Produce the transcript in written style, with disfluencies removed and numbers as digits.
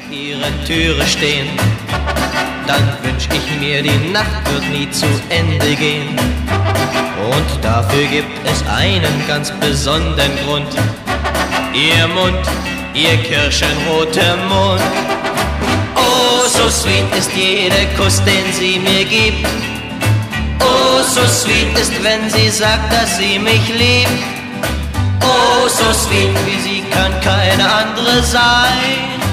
ihrer Türe stehen, dann wünsch ich mir, die Nacht wird nie zu Ende gehen. Und dafür gibt es einen ganz besonderen Grund. Ihr Mund, ihr kirschenroter Mund. Oh, so sweet ist jeder Kuss, den sie mir gibt. Oh, so sweet ist, wenn sie sagt, dass sie mich liebt. Oh, so sweet wie sie kann keine andere sein.